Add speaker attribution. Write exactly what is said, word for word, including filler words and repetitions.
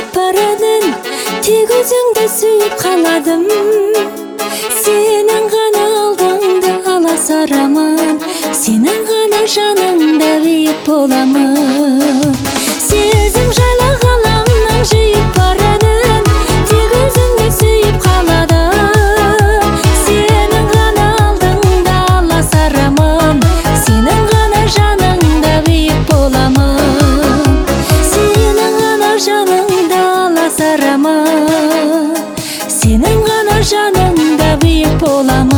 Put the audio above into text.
Speaker 1: жайып барадың, тек өзіңді сүйіп қаладым. Сенің ғана алдыңда аласарамын, сенің ғана жаныңда биік боламын. Сезім жайлы ғаламның жиып барадың, тек өзіңді сүйіп қаладым. Сенің ғана алдыңда аласарамын, сенің ғана жаныңда биік боламын. Сенің ғана жаныңда аласарамын, сенің ғана жаныңда биік боламын.